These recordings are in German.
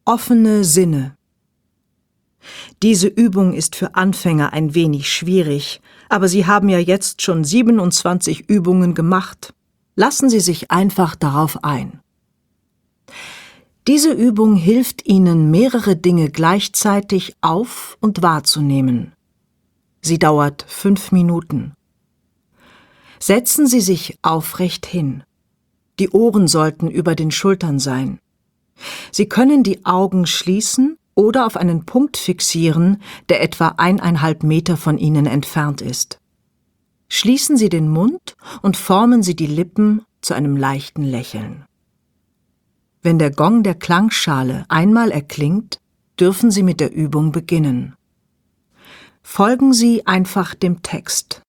Offene Sinne. Diese Übung ist für Anfänger ein wenig schwierig, aber Sie haben ja jetzt schon 27 Übungen gemacht. Lassen Sie sich einfach darauf ein. Diese Übung hilft Ihnen, mehrere Dinge gleichzeitig auf- und wahrzunehmen. Sie dauert 5 Minuten. Setzen Sie sich aufrecht hin. Die Ohren sollten über den Schultern sein. Sie können die Augen schließen oder auf einen Punkt fixieren, der etwa 1,5 Meter von Ihnen entfernt ist. Schließen Sie den Mund und formen Sie die Lippen zu einem leichten Lächeln. Wenn der Gong der Klangschale einmal erklingt, dürfen Sie mit der Übung beginnen. Folgen Sie einfach dem Text.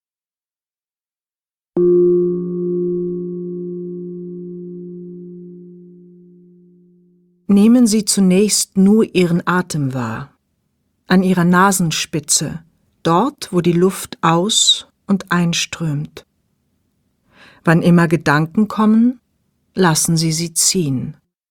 Nehmen Sie zunächst nur Ihren Atem wahr. An Ihrer Nasenspitze, dort, wo die Luft aus- und einströmt. Wann immer Gedanken kommen, lassen Sie sie ziehen.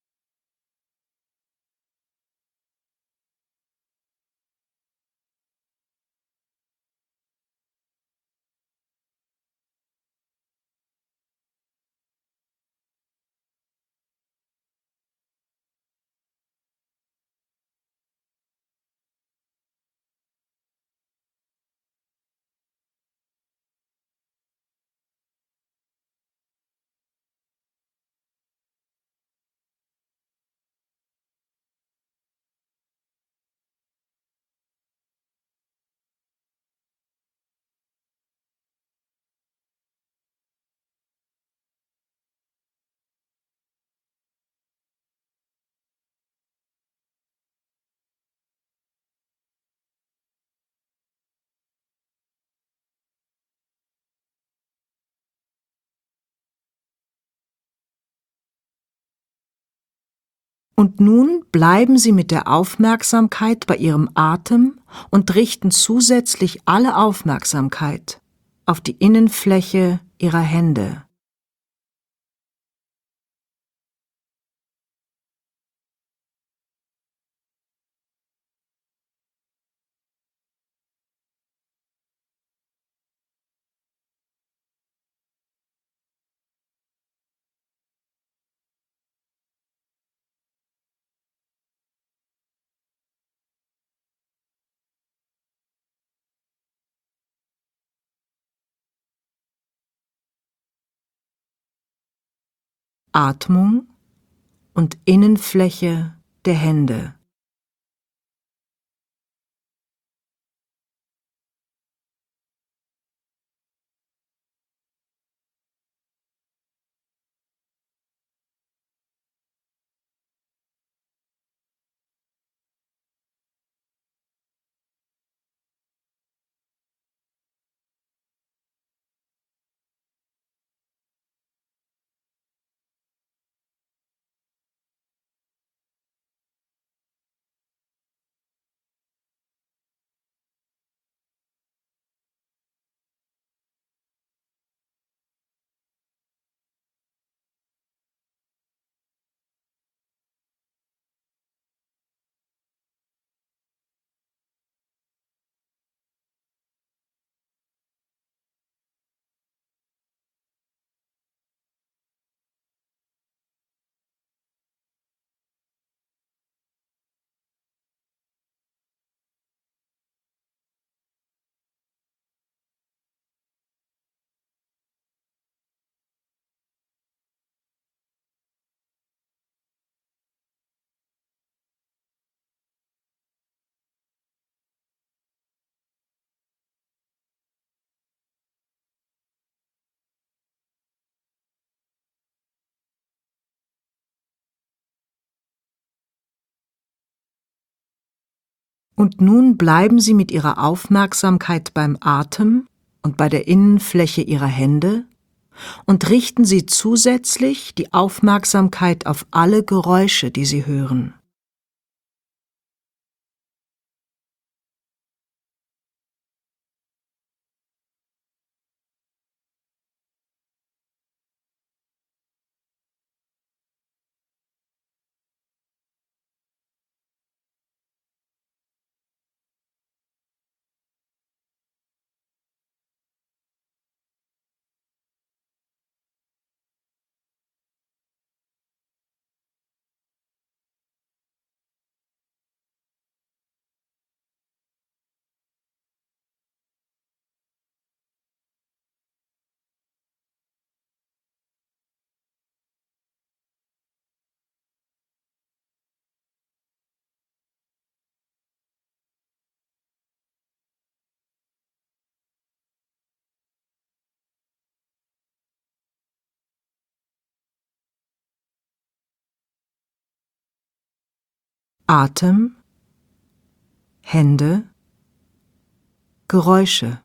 Und nun bleiben Sie mit der Aufmerksamkeit bei Ihrem Atem und richten zusätzlich alle Aufmerksamkeit auf die Innenfläche Ihrer Hände. Atmung und Innenfläche der Hände. Und nun bleiben Sie mit Ihrer Aufmerksamkeit beim Atem und bei der Innenfläche Ihrer Hände und richten Sie zusätzlich die Aufmerksamkeit auf alle Geräusche, die Sie hören. Atem, Hände, Geräusche.